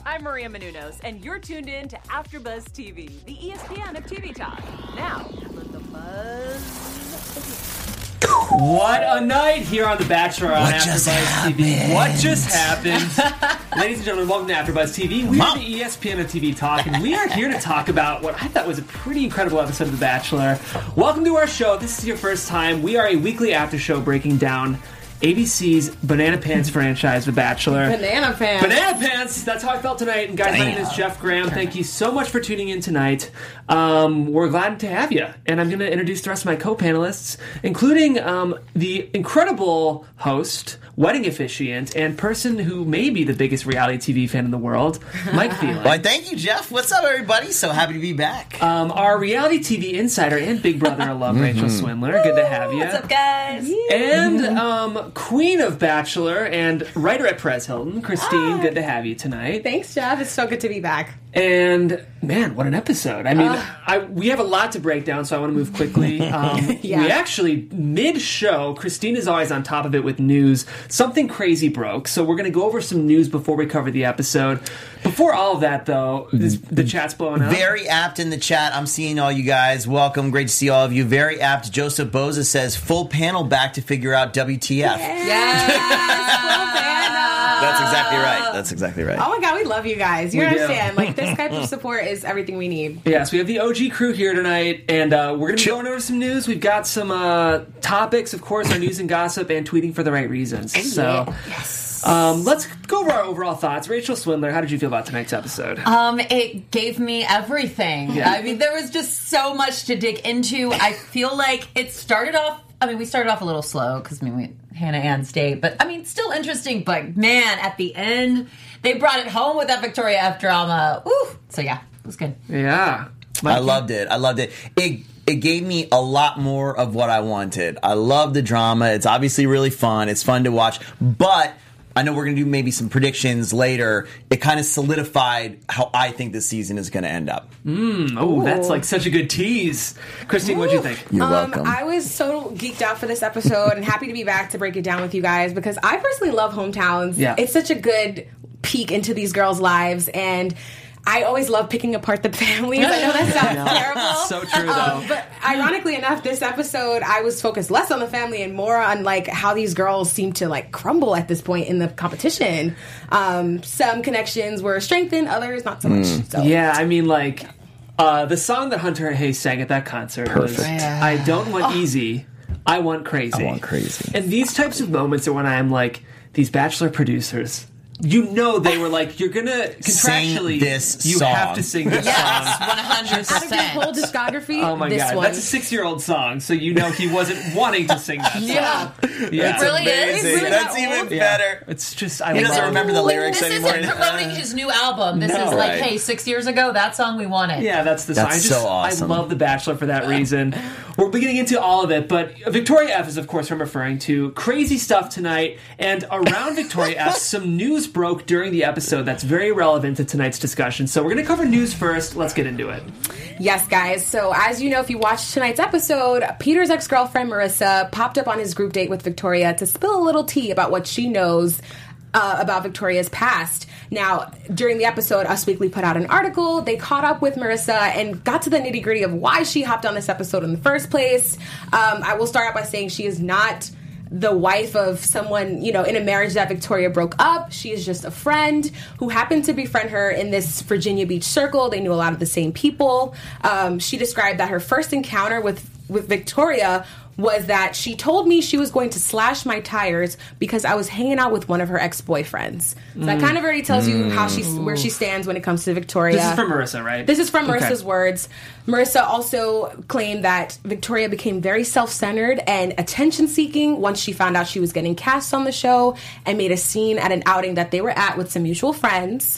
I'm Maria Menounos, and you're tuned in to AfterBuzz TV, the ESPN of TV talk. Now, let the buzz. What a night here on The Bachelor on AfterBuzz TV. What just happened? Ladies and gentlemen, welcome to AfterBuzz TV. We are the ESPN of TV talk, and we are here to talk about what I thought was a pretty incredible episode of The Bachelor. Welcome to our show. If this is your first time, we are a weekly after show breaking down ABC's Banana Pants franchise, The Bachelor. Banana Pants. Banana Pants! That's how I felt tonight. And guys, my name is Jeff Graham. Thank you so much for tuning in tonight. We're glad to have you. And I'm going to introduce the rest of my co-panelists, including the incredible host, wedding officiant, and person who may be the biggest reality TV fan in the world, Mike Phelan. Well, thank you, Jeff. What's up, everybody? So happy to be back. Our reality TV insider and Big Brother alum, Rachel Swindler. Good to have you. What's up, guys? And Queen of Bachelor and writer at Perez Hilton, Christine. Good to have you tonight. Thanks, Jeff. It's so good to be back. And, man, what an episode. I mean, we have a lot to break down, so I want to move quickly. We actually, mid-show, Christine is always on top of it with news. Something crazy broke, so we're going to go over some news before we cover the episode. Before all of that, though, the chat's blowing up. Very apt in the chat. I'm seeing all you guys. Welcome. Great to see all of you. Very apt. Joseph Boza says, full panel back to figure out WTF. Yes, full panel. That's exactly right. That's exactly right. Oh my God, we love you guys. You We do. understand. Like, this type of support is everything we need. Yes, we have the OG crew here tonight, and we're going to be going over some news. We've got some topics, of course, our news and gossip, and tweeting for the right reasons. So, let's go over our overall thoughts. Rachel Swindler, how did you feel about tonight's episode? It gave me everything. Yeah. I mean, there was just so much to dig into. I feel like it started off, we started off a little slow because, Hannah Ann's date, but, still interesting. But, man, at the end, they brought it home with that Victoria F drama. Ooh. So, yeah, it was good. Yeah. I loved it. It gave me a lot more of what I wanted. I love the drama. It's obviously really fun. It's fun to watch. But I know we're going to do maybe some predictions later. It kind of solidified how I think this season is going to end up. That's like such a good tease. Christine, what'd you think? You're welcome. I was so geeked out for this episode and happy to be back to break it down with you guys because I personally love hometowns. Yeah. It's such a good peek into these girls' lives, and I always love picking apart the families. I know that sounds terrible. So true, though. But ironically enough, this episode, I was focused less on the family and more on like how these girls seem to like crumble at this point in the competition. Some connections were strengthened, others not so much. So. Yeah, the song that Hunter Hayes sang at that concert was I don't want easy, I want crazy. I want crazy. And these types of moments are when I am like, these Bachelor producers, they were like, you're going to contractually, sing this you song. have to sing this Yes, song. Out of your whole 100%. discography, Oh my this God, one. that's a 6-year-old song, so he wasn't wanting to sing that song. Yeah. Yeah. It really is. Amazing. really That's that even old? better. It's just, He doesn't remember the lyrics This anymore. isn't promoting his new album. This No. is like, Right. hey, 6 years ago, that song we wanted. Yeah, that's the song. That's so awesome. I love The Bachelor for that reason. We're beginning into all of it, but Victoria F is, of course, I'm referring to crazy stuff tonight. And around Victoria F, some news broke during the episode that's very relevant to tonight's discussion. So we're going to cover news first. Let's get into it. Yes, guys. So, as you know, if you watched tonight's episode, Peter's ex-girlfriend, Marissa, popped up on his group date with Victoria to spill a little tea about what she knows about Victoria's past. Now, during the episode, Us Weekly put out an article. They caught up with Marissa and got to the nitty-gritty of why she hopped on this episode in the first place. I will start out by saying she is not the wife of someone, in a marriage that Victoria broke up. She is just a friend who happened to befriend her in this Virginia Beach circle. They knew a lot of the same people. She described that her first encounter with Victoria was that she told me she was going to slash my tires because I was hanging out with one of her ex-boyfriends. So that kind of already tells you where she stands when it comes to Victoria. This is from Marissa, right? This is from Okay. Marissa's words. Marissa also claimed that Victoria became very self-centered and attention-seeking once she found out she was getting cast on the show and made a scene at an outing that they were at with some mutual friends.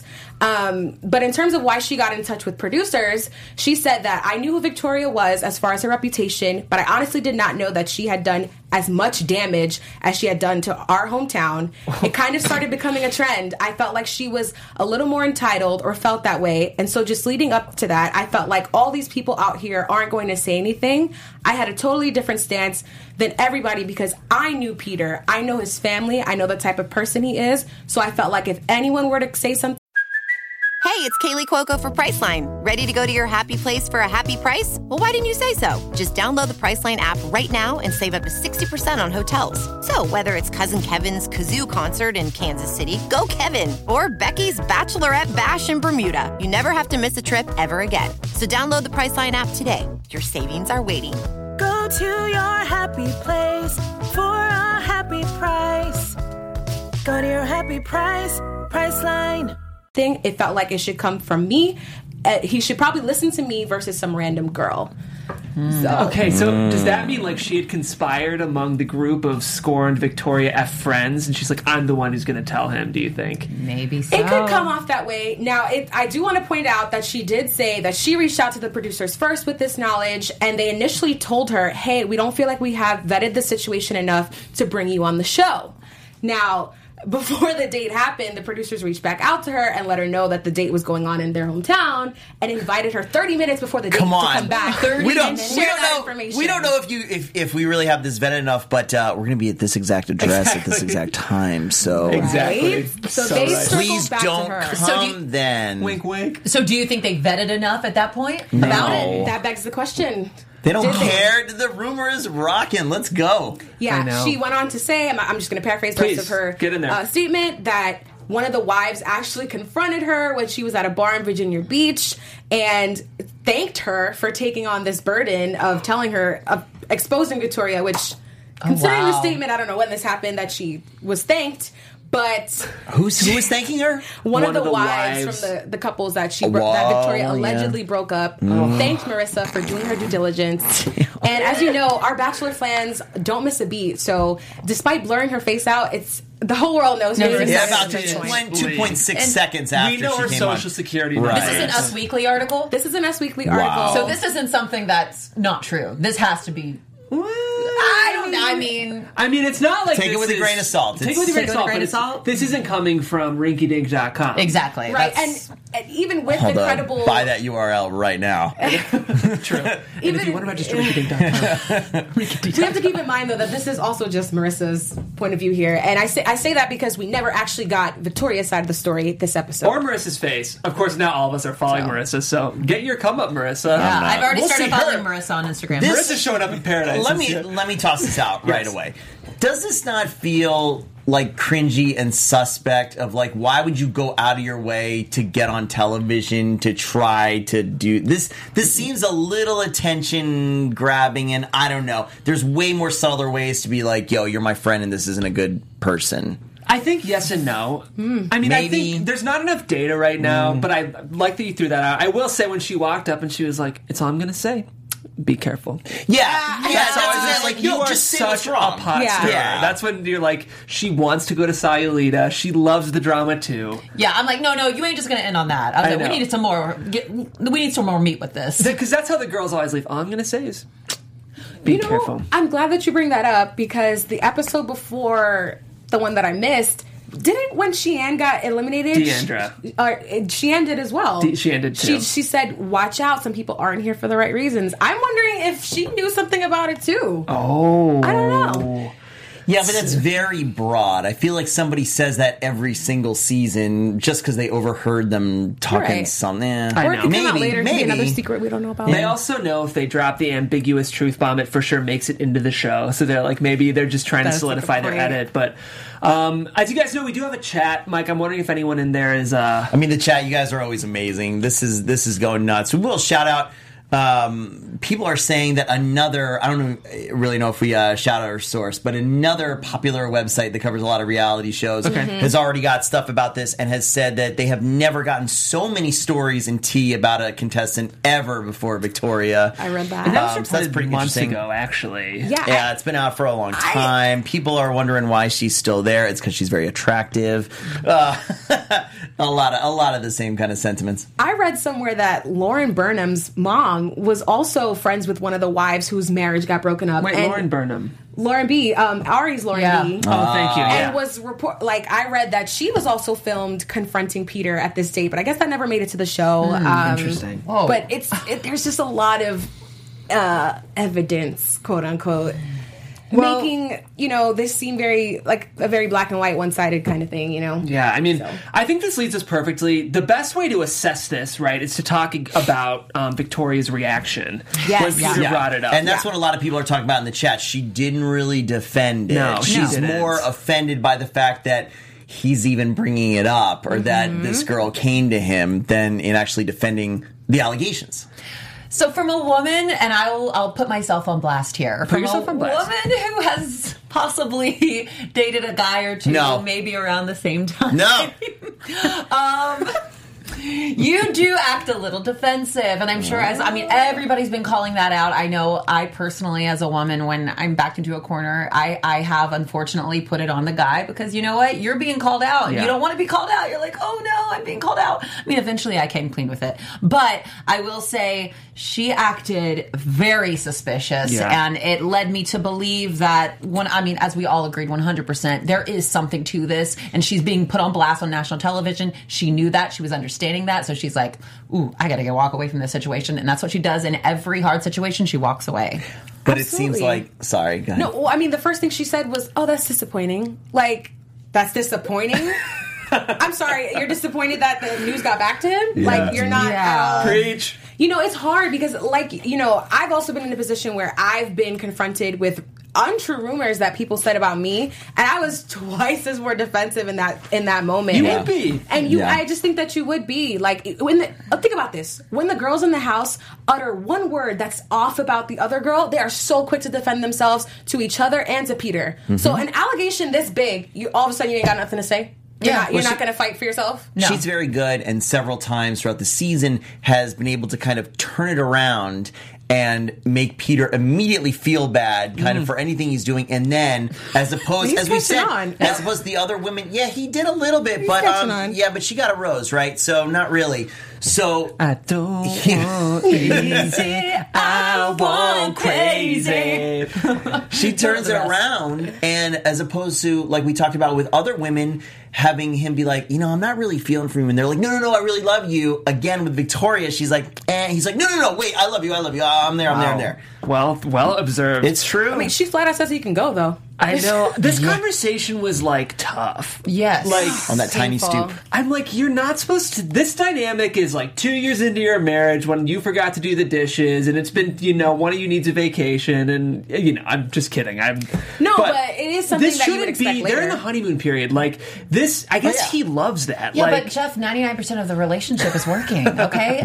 But in terms of why she got in touch with producers, she said that I knew who Victoria was as far as her reputation, but I honestly did not know that she had done as much damage as she had done to our hometown. It kind of started becoming a trend. I felt like she was a little more entitled, or felt that way. And so just leading up to that, I felt like all these people out here aren't going to say anything. I had a totally different stance than everybody because I knew Peter. I know his family. I know the type of person he is. So I felt like if anyone were to say something, Hey, it's Kaylee Cuoco for Priceline. Ready to go to your happy place for a happy price? Well, why didn't you say so? Just download the Priceline app right now and save up to 60% on hotels. So whether it's Cousin Kevin's Kazoo Concert in Kansas City, go Kevin, or Becky's Bachelorette Bash in Bermuda, you never have to miss a trip ever again. So download the Priceline app today. Your savings are waiting. Go to your happy place for a happy price. Go to your happy price, Priceline. It felt like it should come from me. He should probably listen to me versus some random girl. Okay, so does that mean like she had conspired among the group of scorned Victoria F friends, and she's like, I'm the one who's going to tell him, do you think? Maybe so. It could come off that way. Now, I do want to point out that she did say that she reached out to the producers first with this knowledge, and they initially told her, hey, we don't feel like we have vetted the situation enough to bring you on the show. Now, before the date happened, the producers reached back out to her and let her know that the date was going on in their hometown and invited her 30 minutes before the date to come back. We don't know. Information. We don't know if we really have this vetted enough, but we're going to be at this exact address at this exact time. So Exactly. Right? So they circled please back don't to her. come then. Wink, wink. So do you think they vetted enough at that point about it? That begs the question. They don't Did they? care. The rumor is rocking. Let's go. I Yeah, know. she went on to say, I'm just going to paraphrase the Please, rest of her get in there. statement, that one of the wives actually confronted her when she was at a bar in Virginia Beach and thanked her for taking on this burden of telling her, of exposing Victoria, which, considering the statement, I don't know when this happened, that she was thanked. But Who was thanking her? one of the wives from the couples that that Victoria allegedly broke up thanked Marissa for doing her due diligence. And as you know, our Bachelor fans don't miss a beat. So despite blurring her face out, the whole world knows Marissa. Yeah, is about at this point. 2.6 seconds after We know she her came social on. security. Right. This is an Us Weekly article? This is an Us Weekly article. So this isn't something that's not true. This has to be... I mean, it's not like Take it this with a is- grain of salt. Take it with a grain of salt. grain but of salt. This isn't coming from rinkydink.com. exactly. Right, That's- and even with Hold incredible... on. Buy that URL right now. True. And if you want to register rinkydink.com. We have to keep in mind, though, that this is also just Marissa's point of view here. And I say that because we never actually got Victoria's side of the story this episode. Or Marissa's face. Of course, now all of us are following Marissa, so get your come up, Marissa. Yeah, I've already We'll started see following her. Marissa on Instagram. Marissa's showing up in paradise. Let me toss this out right Yes. away. Does this not feel like cringy and suspect of like, why would you go out of your way to get on television to try to do this? This seems a little attention grabbing, and I don't know. There's way more subtler ways to be like, yo, you're my friend and this isn't a good person. I think yes and no. I mean, I Maybe. think there's not enough data right now, but I like that you threw that out. I will say when she walked up and she was like, it's all I'm going to say. Be careful. Yeah, That's always it. just like, you are just say what's such a wrong. pot Yeah. stirrer. Yeah. That's when you're like, she wants to go to Sayulita. She loves the drama too. Yeah, I'm like, no, you ain't just going to end on that. I was I like, know. we need some more meat with this. Because that's how the girls always leave. All I'm going to say is, be careful. I'm glad that you bring that up because the episode before the one that I missed, when Sheehan got eliminated? Deandra. Sheehan did as well. Sheehan did too. She said, watch out, some people aren't here for the right reasons. I'm wondering if she knew something about it too. Oh. I don't know. Yeah, but that's very broad. I feel like somebody says that every single season just because they overheard them talking Right. something. I Or it know. could come out Maybe, later to be maybe. another secret we don't know about. They also know if they drop the ambiguous truth bomb, it for sure makes it into the show. So they're like, maybe they're just trying That's to a good solidify their point. edit. But as you guys know, we do have a chat. Mike, I'm wondering if anyone in there is... I mean, the chat, you guys are always amazing. This is going nuts. We will shout out. People are saying that another, I don't really know if we shout out our source, but another popular website that covers a lot of reality shows has already got stuff about this and has said that they have never gotten so many stories and tea about a contestant ever before Victoria. I read that. And that was so that's reported pretty months interesting. ago, actually. Yeah, it's been out for a long time. People are wondering why she's still there. It's because she's very attractive. A lot of the same kind of sentiments. I read somewhere that Lauren Burnham's mom was also friends with one of the wives whose marriage got broken up. Wait, and Lauren Burnham. Lauren B. Ari's Lauren Yeah. B. Oh, thank you. Yeah. And was I read that she was also filmed confronting Peter at this date, but I guess that never made it to the show. Interesting. Whoa. But there's just a lot of evidence, quote unquote. making, this seem very, like, a very black and white, one-sided kind of thing, Yeah, I mean, I think this leads us perfectly. The best way to assess this, right, is to talk about Victoria's reaction when Peter brought it up. And that's what a lot of people are talking about in the chat. She didn't really defend it. No, she's more offended by the fact that he's even bringing it up or that this girl came to him than in actually defending the allegations. So from a woman, and I'll put myself on blast here. Put yourself on blast. Woman who has possibly dated a guy or two, maybe around the same time. No. You do act a little defensive, and I'm sure everybody's been calling that out. I know I personally, as a woman, when I'm backed into a corner, I have unfortunately put it on the guy because you know what? You're being called out. Yeah. You don't want to be called out. You're like, oh no, I'm being called out. I mean, eventually I came clean with it. But I will say she acted very suspicious, and it led me to believe that as we all agreed 100%, there is something to this, and she's being put on blast on national television. She knew that. She was understanding that, so she's like, ooh, I gotta walk away from this situation, and that's what she does in every hard situation. She walks away. But it seems like, sorry, go ahead. No, well, I mean, the first thing she said was, oh, that's disappointing. Like, that's disappointing? I'm sorry, you're disappointed that the news got back to him? Yeah. Like, you're not... Preach. It's hard because, I've also been in a position where I've been confronted with untrue rumors that people said about me, and I was twice as more defensive in that moment. You would be. And I just think that you would be. Like, think about this. When the girls in the house utter one word that's off about the other girl, they are so quick to defend themselves to each other and to Peter. Mm-hmm. So an allegation this big, all of a sudden you ain't got nothing to say? You're not going to fight for yourself? No. She's very good, and several times throughout the season has been able to kind of turn it around and make Peter immediately feel bad kind of for anything he's doing. And then, as opposed to the other women, he did a little bit, but she got a rose, right? So not really. So I don't want easy, I want crazy. She turns it around, and as opposed to, like we talked about with other women, having him be like, I'm not really feeling for you, and they're like, no, I really love you. Again, with Victoria, she's like, he's like, no, wait, I love you. I'm there. Well observed. It's true. I mean, she flat out says he can go, though. I know. This conversation was, tough. Yes. On that tiny stoop. I'm like, you're not supposed to... This dynamic is, 2 years into your marriage when you forgot to do the dishes, and it's been, one of you needs a vacation, and, I'm just kidding. But it is something that you would expect later. They're in the honeymoon period. This, I guess he loves that. Yeah, but Jeff, 99% of the relationship is working, okay?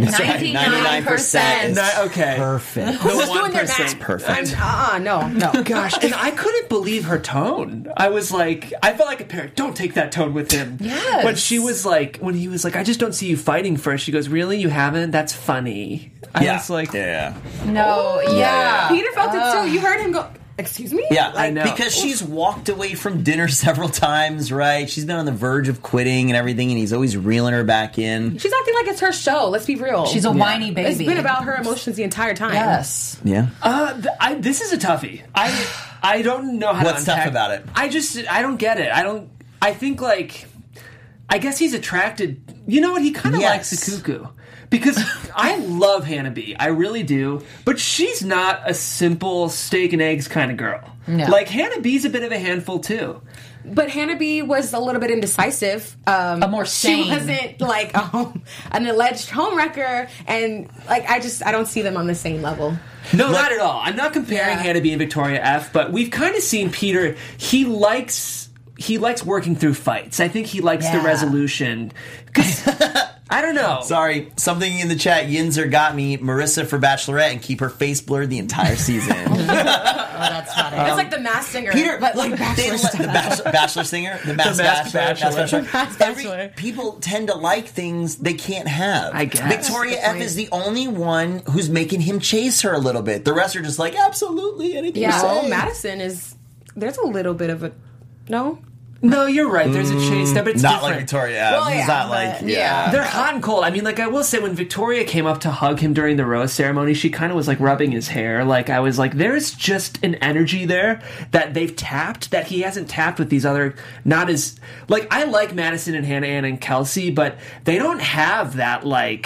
99%. Okay. Perfect. The 1%. It's perfect. No. Gosh, and I couldn't believe her tone. I was like, I felt like a parent. Don't take that tone with him. Yes. When she was like, when he was like, I just don't see you fighting first. She goes, really? You haven't? That's funny. I was like, No, yeah. Peter felt it too. You heard him go, excuse me? Yeah, I know. Because she's walked away from dinner several times, right? She's been on the verge of quitting and everything, and he's always reeling her back in. She's acting like it's her show. Let's be real. She's a whiny baby. It's been about her emotions the entire time. Yes. Yeah. This is a toughie. I don't know how What's to unpack. tough about it? I don't get it. I think, I guess he's attracted. You know what? He kind of likes the cuckoo. Because I love Hannah B. I really do. But she's not a simple steak and eggs kind of girl. No. Hannah B's a bit of a handful, too. But Hannah B was a little bit indecisive. A more sane. She wasn't an alleged homewrecker, and I don't see them on the same level. No, not at all. I'm not comparing Hannah B and Victoria F, but we've kind of seen Peter. He likes working through fights. I think he likes the resolution. I don't know. Sorry, something in the chat. Yinzer got me Marissa for Bachelorette and keep her face blurred the entire season. That's funny. It's like the Masked Singer, Peter, but Bachelor Singer, the Masked Bachelor. People tend to like things they can't have. I guess. Victoria F is the only one who's making him chase her a little bit. The rest are just like, absolutely, anything you say. Madison is. There's a little bit of a no. No, you're right. There's a chase there, but it's not different. like Victoria F. Well, It's not They're hot and cold. I mean, I will say, when Victoria came up to hug him during the rose ceremony, she kind of was, rubbing his hair. I was like, there's just an energy there that they've tapped that he hasn't tapped with these other, not as, I like Madison and Hannah Ann and Kelsey, but they don't have that,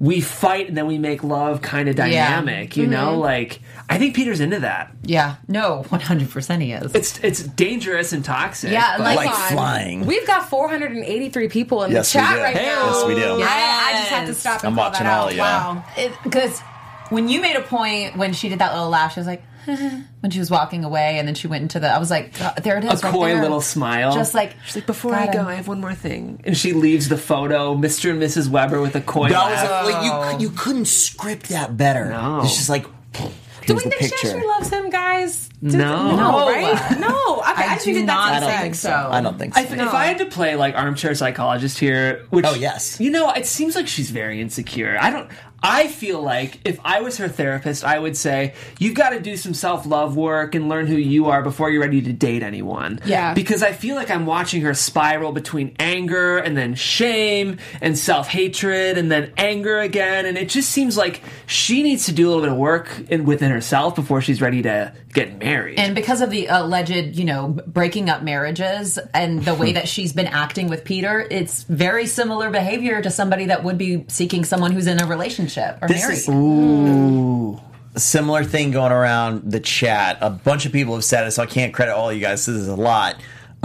we fight and then we make love kind of dynamic, you know? Like, I think Peter's into that. Yeah. No, 100% he is. It's dangerous and toxic. Yeah, but- Like flying. We've got 483 people in Yes, the we chat do. right now. Yes, we do. I just had to stop and I'm call watching that all out. of you. Wow. Because when you made a point when she did that little laugh, she was like, when she was walking away, and then she went into the, I was like, there it is. a right coy there. little smile. Just like, she's like, before got I go, him. I have one more thing. And she leaves the photo, Mr. and Mrs. Weber with a coy That laugh. was like you couldn't script that better. No. It's just like Do here's we the think picture. Cheshire loves him, guys? No. No, right? No. Okay, I just do think not that's think insane. so. I don't think so. If I had to play like armchair psychologist here, which Oh, yes. you know, it seems like she's very insecure. I feel like if I was her therapist, I would say you've got to do some self-love work and learn who you are before you're ready to date anyone. Yeah. Because I feel like I'm watching her spiral between anger and then shame and self-hatred and then anger again, and it just seems like she needs to do a little bit of work within herself before she's ready to get married. and because of the alleged, breaking up marriages and the way that she's been acting with Peter, it's very similar behavior to somebody that would be seeking someone who's in a relationship or This married. is a similar thing going around the chat. A bunch of people have said it, so I can't credit all you guys. This is a lot.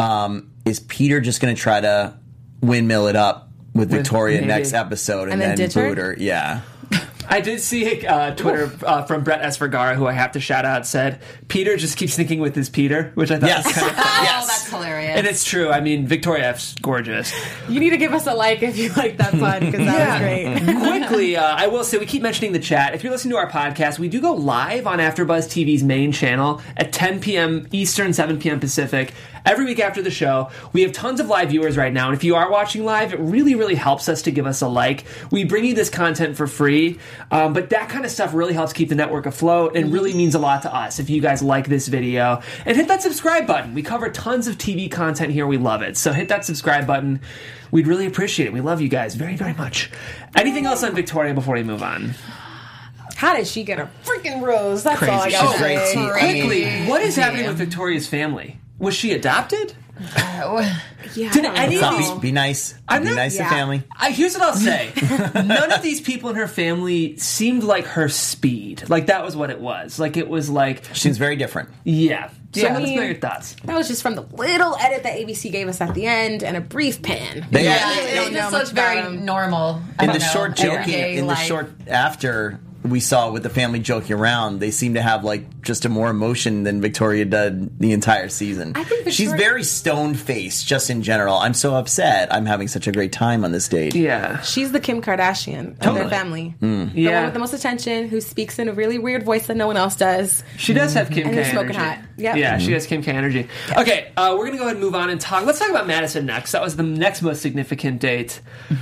Is Peter just going to try to windmill it up with Victoria maybe. next episode And then ditch her? boot her? Yeah. I did see Twitter from Brett S. Vergara, who I have to shout out, said, Peter just keeps thinking with his Peter, which I thought Yes. was kind of funny. Oh, that's hilarious. And it's true. I mean, Victoria F's gorgeous. You need to give us a like if you like that pun, because that was great. Quickly, I will say, we keep mentioning the chat. If you're listening to our podcast, we do go live on AfterBuzz TV's main channel at 10 p.m. Eastern, 7 p.m. Pacific. Every week after the show, we have tons of live viewers right now, and if you are watching live, it really, really helps us to give us a like. We bring you this content for free, but that kind of stuff really helps keep the network afloat and really means a lot to us if you guys like this video. And hit that subscribe button. We cover tons of TV content here. We love it. So hit that subscribe button. We'd really appreciate it. We love you guys very, very much. Anything else on Victoria before we move on? How did she get a freaking rose? That's Crazy. all I got She's great to too. say. Quickly, what is happening with Victoria's family? Was she adopted? Yeah, Did I don't any of know. these... Be nice. I'm Be not- nice to yeah. family. Here's what I'll say. None of these people in her family seemed like her speed. Like, that was what it was. Like, it was like... Seems very different. Yeah. So Yeah. let's know your thoughts. That was just from the little edit that ABC gave us at the end and a brief pan. They- Yeah, really don't it know just much looks very about him. normal. I In don't the know, short joking, everyday in the life. short after we saw with the family joking around, they seem to have like just a more emotion than Victoria did the entire season. I think she's Victoria- very stone faced just in general. I'm so upset. I'm having such a great time on this date. Yeah. She's the Kim Kardashian of Totally. their family. The one Yeah. with the most attention, who speaks in a really weird voice that no one else does. She does have Kim And K who's smoking energy. hot. Yep. Yeah, she has Kim K energy. Okay, we're going to go ahead and move on and talk. Let's talk about Madison next. That was the next most significant date.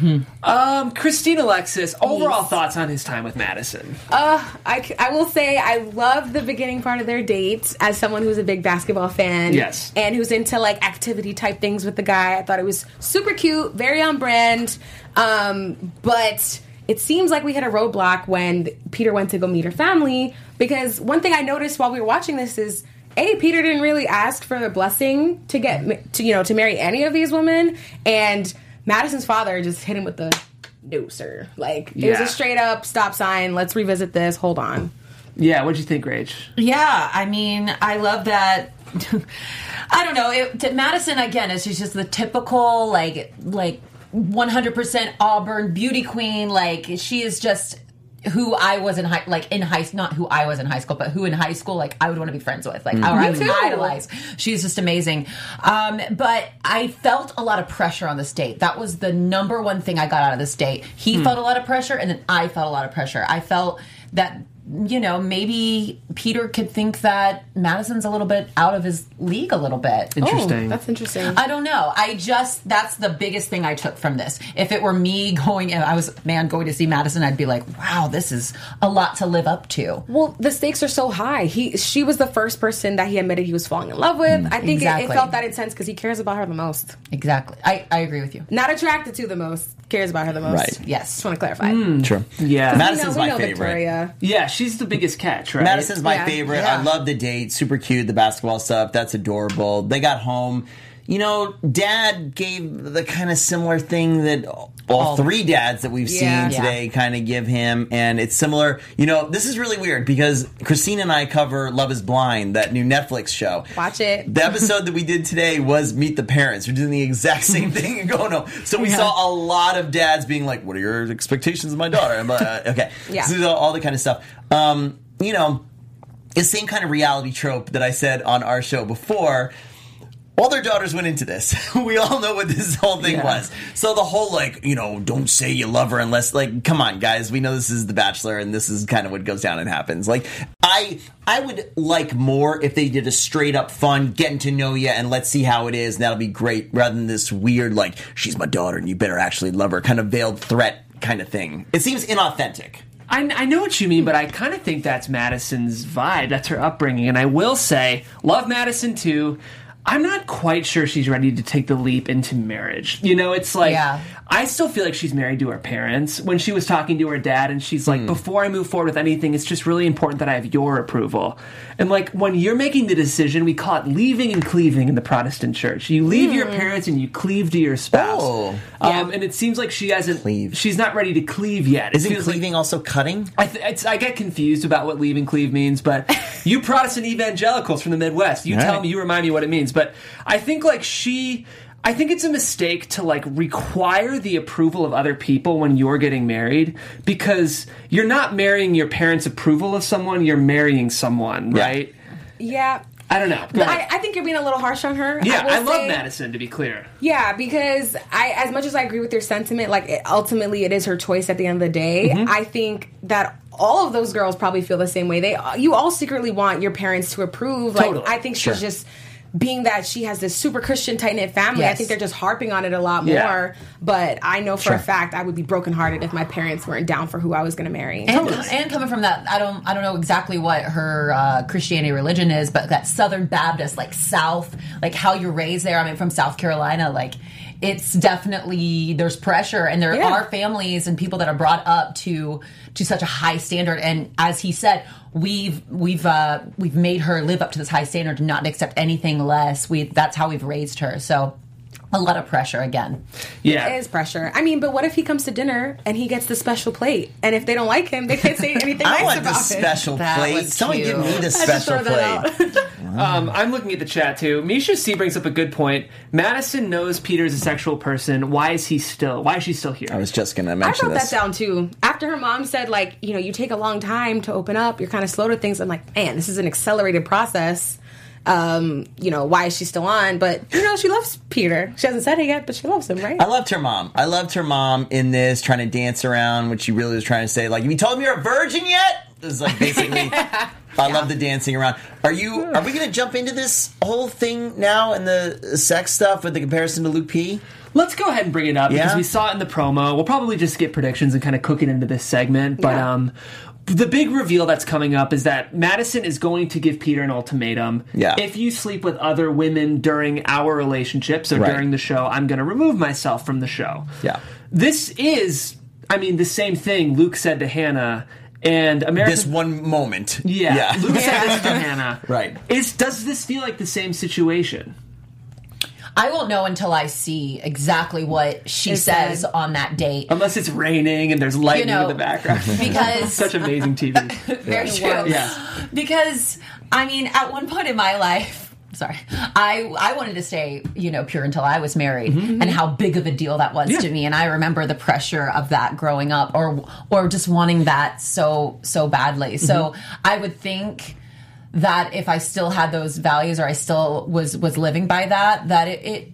Christine Alexis, overall thoughts on his time with Madison? I will say I love the beginning part of their date as someone who's a big basketball fan. Yes. And who's into like activity type things with the guy. I thought it was super cute, very on brand. But it seems like we hit a roadblock when Peter went to go meet her family, because one thing I noticed while we were watching this is Peter didn't really ask for a blessing to get to marry any of these women, and Madison's father just hit him with the no, sir. Like it was Yeah. a straight up stop sign. Let's revisit this. Hold on. Yeah, what'd you think, Rach? Yeah, I mean, I love that. I don't know. Madison again is she's just the typical like 100% Auburn beauty queen. Like she is just who I was in not who I was in high school, but who in high school like I would want to be friends with, like or I would too. idolize. She's just amazing. But I felt a lot of pressure on this date. That was the number one thing I got out of this date. He felt a lot of pressure, and then I felt a lot of pressure. I felt that maybe Peter could think that Madison's a little bit out of his league a little bit. Interesting. Oh, that's interesting. I don't know. That's the biggest thing I took from this. If it were me going to see Madison, I'd be like, wow, this is a lot to live up to. Well, the stakes are so high. She was the first person that he admitted he was falling in love with. I think it Exactly. felt that intense because he cares about her the most. Exactly. I agree with you. Not attracted to the most, cares about her the most. Right. Yes. Just want to clarify. Sure. Yeah. Madison's we my know favorite. Victoria. Yeah, she's the biggest catch, right? Madison's my Yeah. favorite. Yeah. I love the date. Super cute. The basketball stuff. That's adorable. They got home. Dad gave the kind of similar thing that all three dads that we've seen today kind of give him, and it's similar. This is really weird because Christine and I cover Love is Blind, that new Netflix show. Watch it. The episode that we did today was Meet the Parents. We're doing the exact same thing and going home. So we saw a lot of dads being like, what are your expectations of my daughter? I'm like, okay. Yeah. So all the kind of stuff. It's the same kind of reality trope that I said on our show before. All their daughters went into this. We all know what this whole thing was. So the whole, don't say you love her unless, come on, guys. We know this is The Bachelor, and this is kind of what goes down and happens. I would like more if they did a straight-up fun, getting to know you, and let's see how it is, and that'll be great, rather than this weird, she's my daughter, and you better actually love her, kind of veiled threat kind of thing. It seems inauthentic. I know what you mean, but I kind of think that's Madison's vibe. That's her upbringing. And I will say, love Madison, too. I'm not quite sure she's ready to take the leap into marriage. It's like, I still feel like she's married to her parents. When she was talking to her dad, and she's like, before I move forward with anything, it's just really important that I have your approval. And when you're making the decision, we call it leaving and cleaving in the Protestant church. You leave your parents and you cleave to your spouse. Oh. And it seems like she hasn't, she's not ready to cleave yet. Isn't cleaving also cutting? I get confused about what leave and cleave means, but you Protestant evangelicals from the Midwest, you tell me, you remind me what it means. But I think I think it's a mistake to require the approval of other people when you're getting married, because you're not marrying your parents' approval of someone, you're marrying someone, right? Yeah. I don't know. I think you're being a little harsh on her. Yeah, I love Madison, to be clear. Yeah, because as much as I agree with your sentiment, ultimately it is her choice at the end of the day. I think that all of those girls probably feel the same way. You all secretly want your parents to approve. Totally. I think she's just, being that she has this super Christian tight-knit family, I think they're just harping on it a lot more. But I know for a fact I would be brokenhearted if my parents weren't down for who I was going to marry. And coming from that, I don't know exactly what her Christianity religion is, but that Southern Baptist, South, how you're raised there. I mean, from South Carolina, it's definitely, there's pressure, and there are families and people that are brought up to such a high standard. And as he said, we've made her live up to this high standard and not accept anything less. That's how we've raised her. So a lot of pressure again. Yeah. It is pressure. I mean, but what if he comes to dinner and he gets the special plate, and if they don't like him, they can't say anything nice about it? I want the special plate. Someone give me the special plate. I'm looking at the chat too. Misha C brings up a good point. Madison knows Peter's a sexual person. Why is she still here? I was just going to mention this. I wrote that down too. After her mom said, you take a long time to open up, you're kind of slow to things. I'm like, man, this is an accelerated process. Why is she still on? But, she loves Peter. She hasn't said it yet, but she loves him, right? I loved her mom in this, trying to dance around what she really was trying to say. Have you told me you're a virgin yet? It was basically, I love the dancing around. Are we going to jump into this whole thing now and the sex stuff with the comparison to Luke P? Let's go ahead and bring it up because we saw it in the promo. We'll probably just skip predictions and kind of cook it into this segment. But, the big reveal that's coming up is that Madison is going to give Peter an ultimatum. Yeah. If you sleep with other women during our relationship, so during the show, I'm going to remove myself from the show. Yeah. This is, the same thing Luke said to Hannah. And this one moment. Yeah. Luke said this to Hannah. Right. Does this feel like the same situation? I won't know until I see exactly what she says on that date. Unless it's raining and there's lightning in the background. Because such amazing TV. Very true. Yeah. Because, at one point in my life, I wanted to stay, pure until I was married, and how big of a deal that was to me. And I remember the pressure of that growing up, or just wanting that so badly. So I would think that if I still had those values, or I still was living by that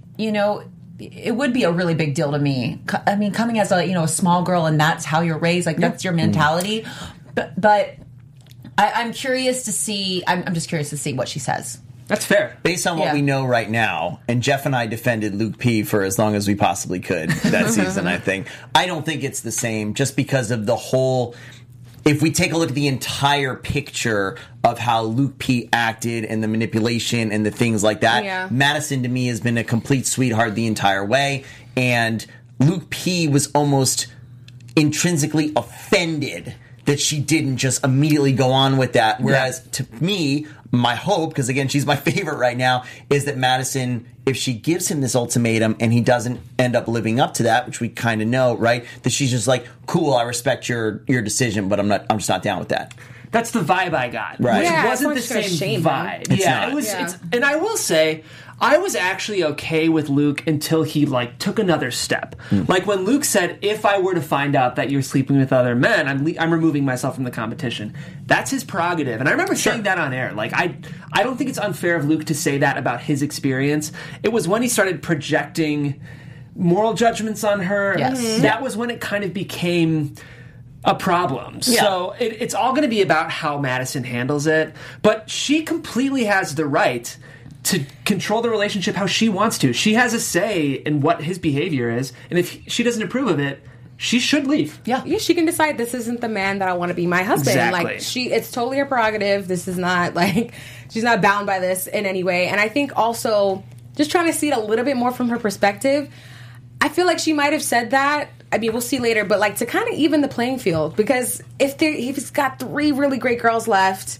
it would be a really big deal to me. Coming as a small girl, and that's how you're raised, that's your mentality. But I'm curious to see. I'm just curious to see what she says. That's fair. Based on what we know right now, and Jeff and I defended Luke P for as long as we possibly could that season, I think. I don't think it's the same, just because of the whole... If we take a look at the entire picture of how Luke P acted and the manipulation and the things like that, Madison to me has been a complete sweetheart the entire way. And Luke P was almost intrinsically offended that she didn't just immediately go on with that. Whereas to me, my hope, because again, she's my favorite right now, is that Madison, if she gives him this ultimatum and he doesn't end up living up to that, which we kind of know, right? That she's just like, cool, I respect your decision, but I'm just not down with that. That's the vibe I got. Right. It Yeah, wasn't the it's not just same gonna shame him. vibe. It's Yeah, not. it was. Yeah. And I will say, I was actually okay with Luke until he like took another step. Like when Luke said, "If I were to find out that you're sleeping with other men, I'm removing myself from the competition." That's his prerogative, and I remember saying that on air. Like I don't think it's unfair of Luke to say that about his experience. It was when he started projecting moral judgments on her. Yes. That was when it kind of became a problem. So it's all going to be about how Madison handles it, but she completely has the right to control the relationship how she wants to. She has a say in what his behavior is, and if she doesn't approve of it, she should leave. Yeah. Yeah, she can decide this isn't the man that I want to be my husband. Exactly. Like it's totally her prerogative. This is not like she's not bound by this in any way. And I think also just trying to see it a little bit more from her perspective, I feel like she might have said that. I mean, we'll see later, but like to kind of even the playing field, because if he's got 3 really great girls left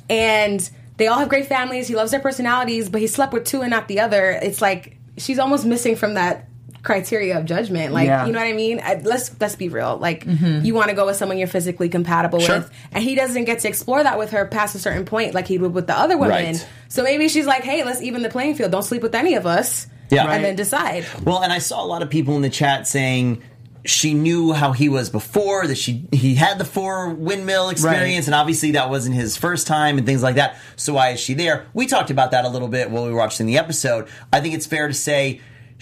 and they all have great families, he loves their personalities, but he slept with 2 and not the other, it's like she's almost missing from that criteria of judgment. Like, Yeah. you know what I mean? Let's be real. Like, you want to go with someone you're physically compatible with, and he doesn't get to explore that with her past a certain point like he would with the other women. Right. So maybe she's like, hey, let's even the playing field. Don't sleep with any of us. Yeah. And Right. then decide. Well, and I saw a lot of people in the chat saying she knew how he was before, that he had the 4 windmill experience, and obviously that wasn't his first time and things like that. So why is she there? We talked about that a little bit while we were watching the episode. I think it's fair to say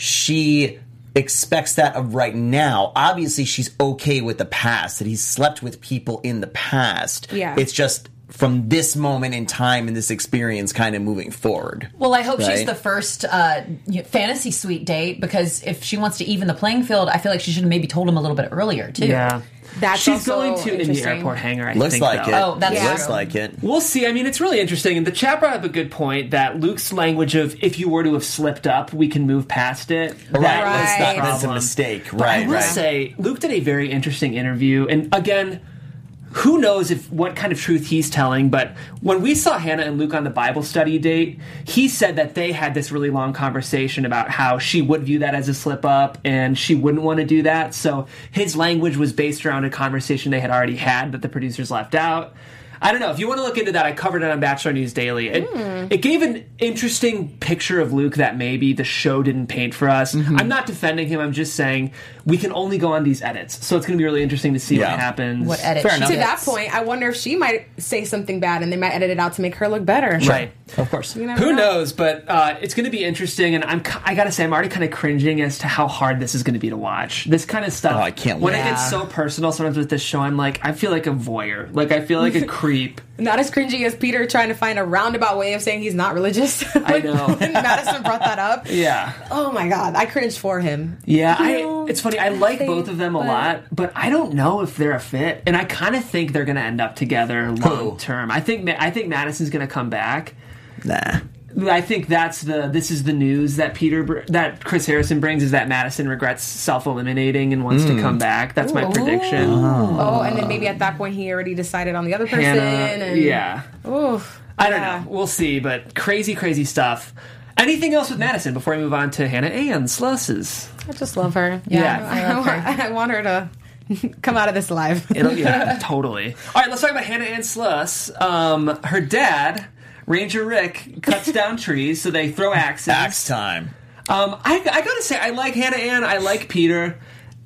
she expects that of right now. Obviously, she's okay with the past, that he's slept with people in the past. Yeah. It's just from this moment in time and this experience kind of moving forward. Well, I hope she's Right. the first fantasy suite date, because if she wants to even the playing field, I feel like she should have maybe told him a little bit earlier, too. Yeah. That's She's also going to in the interesting. airport hangar, I Looks think, like though. it. Oh, that's Yeah. Looks true. like it. We'll see. I mean, it's really interesting. And the chat brought up a good point that Luke's language of if you were to have slipped up, we can move past it. Right. That Right. was the That's a problem. mistake. But Right, I will right. say, Luke did a very interesting interview. And again, who knows what kind of truth he's telling, but when we saw Hannah and Luke on the Bible study date, he said that they had this really long conversation about how she would view that as a slip up and she wouldn't want to do that. So his language was based around a conversation they had already had that the producers left out. I don't know. If you want to look into that, I covered it on Bachelor News Daily. It gave an interesting picture of Luke that maybe the show didn't paint for us. I'm not defending him. I'm just saying we can only go on these edits. So it's going to be really interesting to see what Yeah. happens. What edit Fair she enough. To that gets. point, I wonder if she might say something bad and they might edit it out to make her look better. Right. Of course. You never Who know. knows? But it's going to be interesting, and I gotta say, I'm already kind of cringing as to how hard this is going to be to watch. This kind of stuff. Oh, I can't When wait. it gets so personal, sometimes with this show, I'm like, I feel like a voyeur. Like I feel like a creep. Not as cringy as Peter trying to find a roundabout way of saying he's not religious. I know. When Madison brought that up. Yeah. Oh my God, I cringed for him. Yeah, know, it's funny. I like they- both of them a but- lot, but I don't know if they're a fit. And I kind of think they're going to end up together long term. I think Madison's going to come back. Nah. I think this is the news that that Chris Harrison brings, is that Madison regrets self-eliminating and wants to come back. That's my prediction. Oh, and then maybe at that point he already decided on the other person. Hannah, And, yeah. Oof. I don't Yeah. know. We'll see, but crazy stuff. Anything else with Madison before we move on to Hannah Ann Slusses? I just love her. Yeah. I want her to come out of this alive. Yeah, totally. All right, let's talk about Hannah Ann Sluss. Her dad, Ranger Rick, cuts down trees, so they throw axes. Axe time. I gotta say, I like Hannah Ann. I like Peter.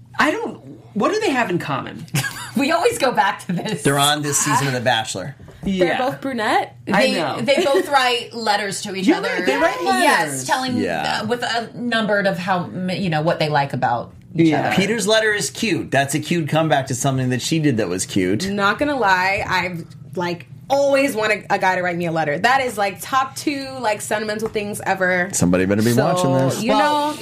What do they have in common? We always go back to this. They're on this season of The Bachelor. They're both brunette. I know. They both write letters to each You're other. right, they write letters. Yes, telling Yeah. with a numbered of how what they like about each other. Peter's letter is cute. That's a cute comeback to something that she did that was cute. Not gonna lie, I've always wanted a guy to write me a letter. That is top 2 sentimental things ever. Somebody better be watching this. You know,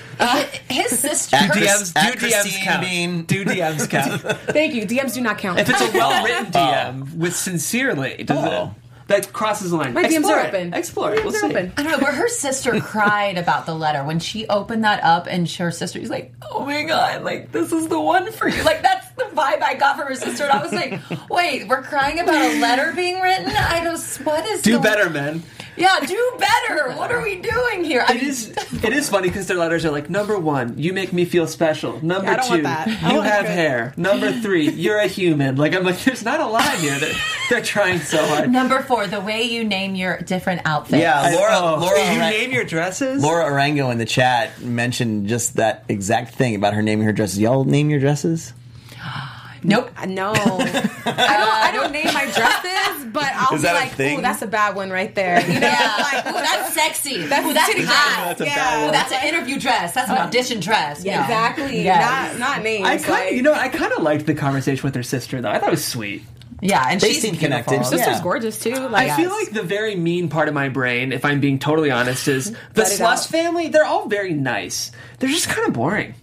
His sister. At DMs, At do DMs Christine count. Bean. Do DMs count. thank you. DMs do not count. If it's a well-written DM with sincerely, does it? That crosses the line. My DMs Explore are it. open. Explore My it. DMs We'll are see. open. I don't know, but her sister cried about the letter when she opened that up, and her sister was like, "Oh my god, this is the one for you." That's the vibe I I got from her sister, and I was like, wait, we're crying about a letter being written? What is Do better, men. Yeah, do better. What are we doing here? It is funny because their letters are like, number 1, you make me feel special. Number I don't 2, want that. I you want have good. hair. Number 3, you're a human. Like, I'm like, there's not a line here. They're trying so hard. Number 4, the way you name your different outfits. Yeah, Laura you name your dresses? Laura Arango in the chat mentioned just that exact thing about her naming her dresses. Y'all name your dresses? Nope. No, I don't name my dresses, but I'll Is be that a like, thing? "Ooh, that's a bad one right there." You know, Yeah. like, Ooh, that's sexy. That's Ooh, that's titty hot. dress. That's a bad Ooh, one. that's an interview dress. That's an audition dress. yeah, No. exactly. Yes. Not names. I kind like- of, I kind of liked the conversation with her sister, though. I thought it was sweet. Yeah, and They she's seem beautiful. connected. Sister's Yeah. gorgeous too. Like, I feel like the very mean part of my brain, if I'm being totally honest, is the Let it Sluss out. family, they're all very nice. They're just kind of boring.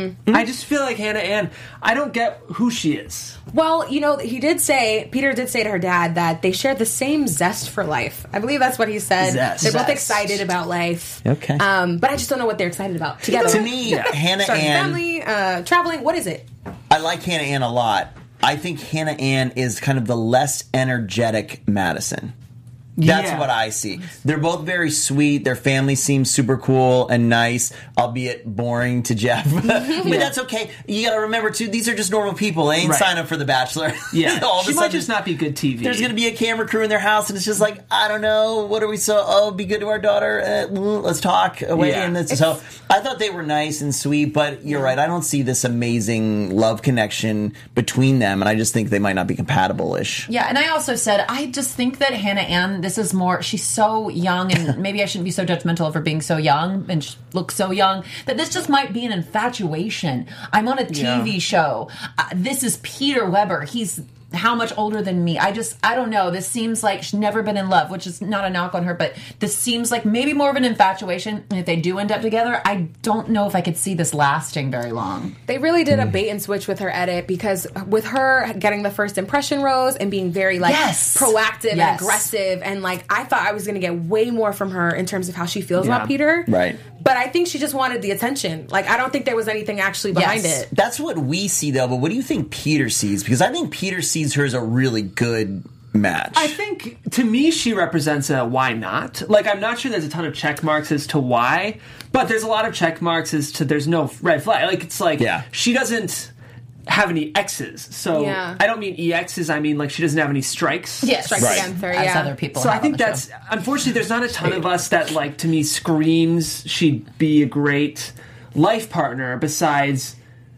I just feel like Hannah Ann, I don't get who she is. Well, Peter did say to her dad that they share the same zest for life. I believe that's what he said. Zest. They're both Zest. excited about life. Okay. But I just don't know what they're excited about together. To me, Hannah Starting Ann, family, traveling. What is it? I like Hannah Ann a lot. I think Hannah Ann is kind of the less energetic Madison. That's Yeah. what I see. They're both very sweet. Their family seems super cool and nice, albeit boring to Jeff. But that's okay. You got to remember, too, these are just normal people. They ain't Right. sign up for The Bachelor. Yeah, All of she a might sudden, just not be good TV. there's going to be a camera crew in their house, and it's just like, I don't know, what are we be good to our daughter? Let's talk away. Yeah. And so I thought they were nice and sweet, but you're right. I don't see this amazing love connection between them, and I just think they might not be compatible-ish. Yeah, and I also said, I just think that Hannah Ann, this is more, she's so young, and maybe I shouldn't be so judgmental of her being so young and looks so young, that this just might be an infatuation. I'm on a TV show. This is Peter Weber. He's how much older than me? I don't know. This seems like she's never been in love, which is not a knock on her, but this seems like maybe more of an infatuation. And if they do end up together, I don't know if I could see this lasting very long. They really did a bait and switch with her edit, because with her getting the first impression rose and being very proactive and aggressive, and I thought I was going to get way more from her in terms of how she feels about Peter. Right. But I think she just wanted the attention. I don't think there was anything actually behind it. That's what we see, though. But what do you think Peter sees? Because I think Peter sees her as a really good match. I think, to me, she represents a why not. I'm not sure there's a ton of check marks as to why, but there's a lot of check marks as to there's no red flag. She doesn't have any X's. So I don't mean EXs, I mean she doesn't have any strikes. Yes, Strikes against her, as other people. So I have think on the that's, show. unfortunately, there's not a ton of us that, to me, screams she'd be a great life partner, besides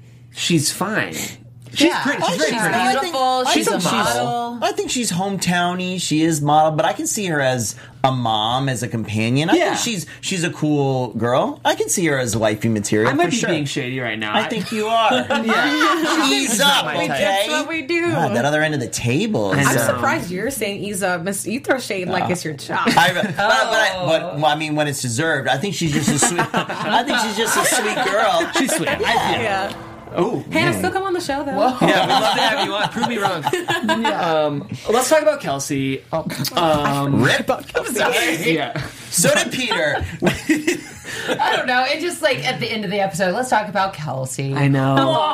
she's fine. She's pretty. She's very pretty. beautiful. She's a model. I think she's hometowny. She is model, but I can see her as a mom, as a companion. I Yeah. think she's a cool girl. I can see her as wifey material. I might for be sure. being shady right now. I think you are. Ease not up, my type. okay? That's what we do. God, that other end of the table. I I'm know. surprised you're saying ease up. You throw shade like it's your job. I mean, when it's deserved, I think she's just a sweet. I think she's just a sweet girl. she's sweet. Yeah. Oh, Hannah, still come on the show, though. yeah, we'd love to have you on. Prove me wrong. Let's talk about Kelsey. Rip. Yeah. So did Peter. I don't know. It just at the end of the episode, let's talk about Kelsey. I know.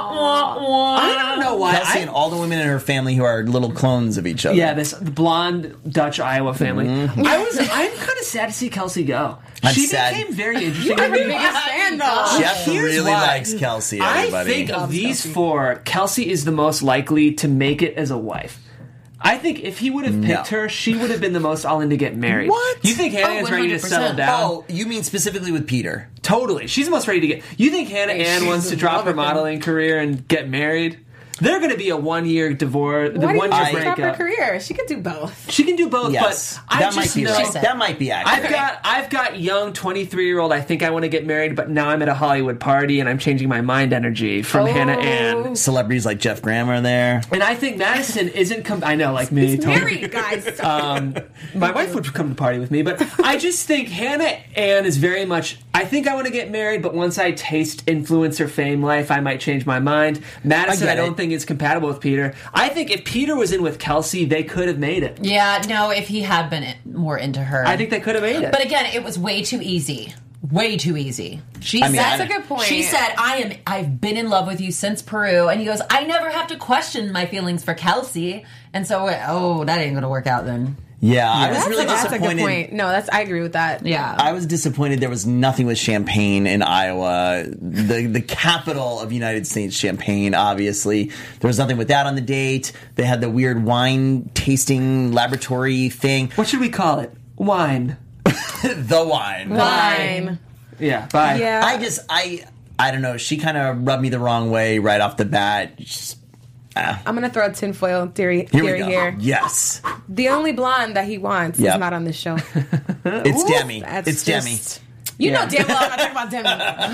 I don't know why. Kelsey and all the women in her family who are little clones of each other. Yeah, this blonde Dutch Iowa family. I'm kind of sad to see Kelsey go. She sad. became very interesting. I'm the biggest fan, though. Jeff Here's really why. likes Kelsey, everybody. I think of these four, Kelsey is the most likely to make it as a wife. I think if he would have picked her, she would have been the most all in to get married. What? You think Hannah is ready to 100%. settle down? Oh, you mean specifically with Peter? Totally. She's the most ready to get... You think Hannah Ann she's wants to in drop love her with him. modeling career and get married? They're going to be a 1-year divorce, the Why do you 1-year want to drop her breakup. career? She could do both. She can do both, Yes. but I that just might be know... right. That might be accurate. I've got young 23-year-old, I think I want to get married, but now I'm at a Hollywood party and I'm changing my mind energy from Hannah Ann. Celebrities like Jeff Graham are there. And I think Madison isn't... I know, like me. totally. Married, guys. My wife would come to party with me, but I just think Hannah Ann is very much... I think I want to get married, but once I taste influencer fame life, I might change my mind. Madison, I don't think is compatible with Peter. I think if Peter was in with Kelsey, they could have made it. Yeah, no, if he had been more into her. I think they could have made it. But again, it was way too easy. way too easy. That's a good point. She said, I've been in love with you since Peru. And he goes, I never have to question my feelings for Kelsey. And so, that ain't going to work out then. Yeah, I was really That's disappointed. a good point. No, I agree with that. Yeah. I was disappointed there was nothing with Champaign in Iowa, the capital of United States, Champaign, obviously. There was nothing with that on the date. They had the weird wine tasting laboratory thing. What should we call it? Wine. The wine. Fine. Yeah, bye. Yeah. I don't know. She kind of rubbed me the wrong way right off the bat. I'm gonna throw a tinfoil theory Here we go. here. Yes. The only blonde that he wants Yep. is not on this show. It's Demi. That's It's Demi. You know damn well I'm not talking about Demi.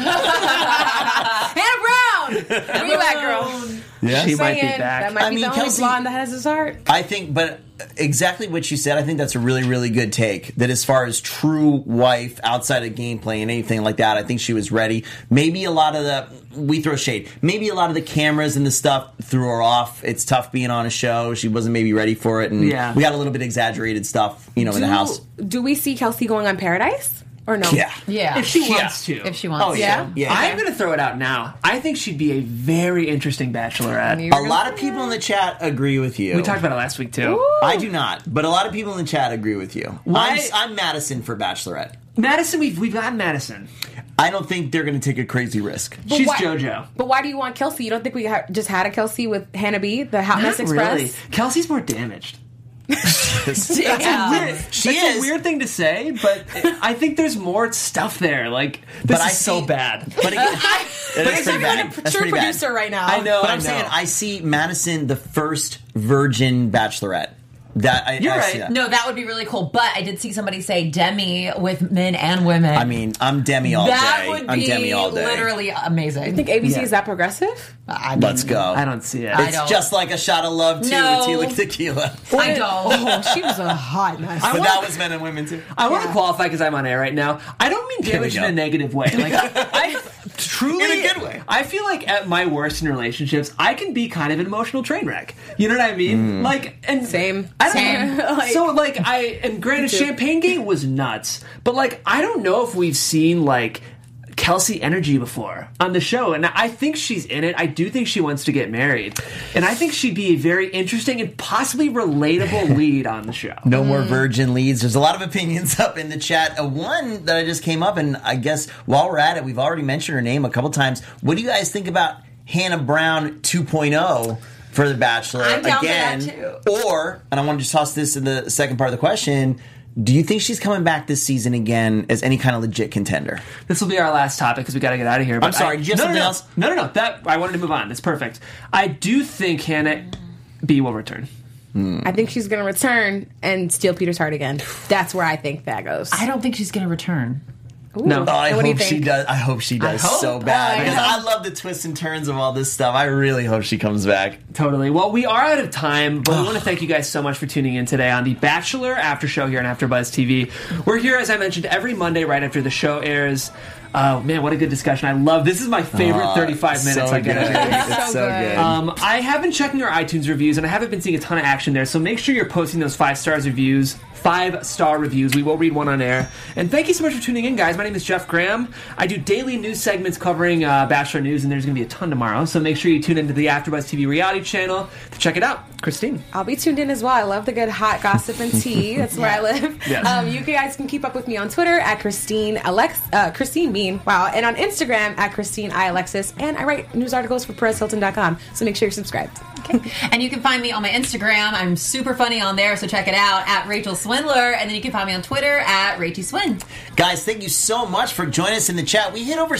Hannah Brown! Where you at, girl? Yeah. She might be Saying back. That might be the only Kelsey, blonde that has his heart. I think, but exactly what you said, I think that's a really, really good take. That as far as true wife outside of gameplay and anything like that, I think she was ready. Maybe a lot of we throw shade. Maybe a lot of the cameras and the stuff threw her off. It's tough being on a show. She wasn't maybe ready for it. And we got a little bit exaggerated stuff, in the house. Do we see Kelsey going on Paradise? Or no? Yeah. If she wants to. If she wants Oh, to. yeah. Yeah. I'm going to throw it out now. I think she'd be a very interesting bachelorette. A lot of people in the chat agree with you. We talked about it last week, too. I do not, but a lot of people in the chat agree with you. Why- I'm Madison for Bachelorette. Madison, we've got Madison. I don't think they're going to take a crazy risk. She's why- JoJo. But why do you want Kelsey? You don't think we just had a Kelsey with Hannah B, the Hot Mess Not Express? really. Kelsey's more damaged. She That's is. a weird thing to say, but I think there's more stuff there. Like, this But I is so see- bad. But again, it is He's pretty not bad. even a That's true pretty bad. producer right now. I know. But I'm saying I see Madison the first virgin Bachelorette. You're I right. see that. No, that would be really cool. But I did see somebody say Demi with men and women. I mean, I'm Demi all that day. would I'm be Demi all day. literally amazing. You think ABC Yeah. is that progressive? I mean, Let's go. I don't see it. It's just like a shot of love too No. with tequila. I don't. Oh, she was a hot mess. But that was men and women too. I want to qualify because I'm on air right now. I don't mean Here we damage in go. a negative way. Like I truly, In a good way. I feel like at my worst in relationships, I can be kind of an emotional train wreck. You know what I mean? Like, and Same. I don't Same. Like, so like and granted, Champagne Gate was nuts, but like I don't know if we've seen like Kelsey energy before on the show, and I think she's in it. I do think she wants to get married, and I think she'd be a very interesting and possibly relatable lead on the show. No more virgin leads. There's a lot of opinions up in the chat. One that I just came up, and I guess while we're at it, we've already mentioned her name a couple times. What do you guys think about Hannah Brown 2.0 for The Bachelor I'm down for again? that too. Or, and I want to just toss this in the second part of the question, do you think she's coming back this season again as any kind of legit contender? This will be our last topic because we got to get out of here. I'm sorry, did you have something else? No. That I wanted to move on. That's perfect. I do think Hannah B will return. I think she's going to return and steal Peter's heart again. That's where I think that goes. I don't think she's going to return. Ooh. No. Oh, I And what do you hope she think? does. I hope she does so bad because I love the twists and turns of all this stuff. I really hope she comes back. Totally. Well, we are out of time, but we want to thank you guys so much for tuning in today on the Bachelor After Show here on AfterBuzz TV. We're here, as I mentioned, every Monday right after the show airs. Oh man, what a good discussion! I love this. Is my favorite 35 minutes So I get. good. to do. It's so good. I have been checking our iTunes reviews, and I haven't been seeing a ton of action there. So make sure you're posting those 5-star reviews. 5-star reviews. We will read one on air. And thank you so much for tuning in, guys. My name is Jeff Graham. I do daily news segments covering Bachelor news, and there's going to be a ton tomorrow. So make sure you tune into the AfterBuzz TV reality channel to check it out. Christine. I'll be tuned in as well. I love the good hot gossip and tea. That's where I live. Yes. You guys can keep up with me on Twitter at Christine Bean. Wow. And on Instagram at Christine I. Alexis. And I write news articles for PerezHilton.com. So make sure you're subscribed. Okay. And you can find me on my Instagram. I'm super funny on there, so check it out at Rachel Swindler. And then you can find me on Twitter at Rachie Swin. Guys, thank you so much for joining us in the chat. We hit over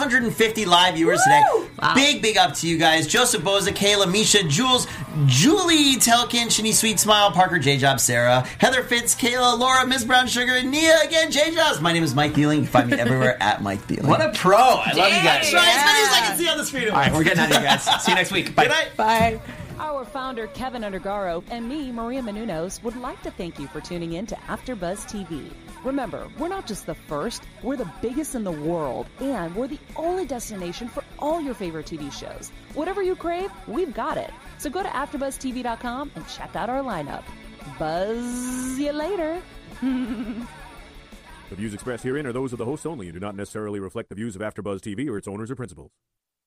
650 live viewers today. Wow. Big up to you guys. Joseph Boza, Kayla, Misha, Jules, Julie Telkin, Shani Sweet Smile, Parker, J-Job, Sarah, Heather Fitz, Kayla, Laura, Miss Brown Sugar, and Nia again, J-Jobs. My name is Mike Thieling. You can find me everywhere at Mike Thieling. What a pro. I love you guys. Try as many as I can see on the screen. All right, we're getting out of here, guys. See you next week. Bye. Good night. Bye. Our founder, Kevin Undergaro, and me, Maria Menounos, would like to thank you for tuning in to AfterBuzz TV. Remember, we're not just the first, we're the biggest in the world, and we're the only destination for all your favorite TV shows. Whatever you crave, we've got it. So go to AfterBuzzTV.com and check out our lineup. Buzz you later. The views expressed herein are those of the hosts only and do not necessarily reflect the views of AfterBuzz TV or its owners or principals.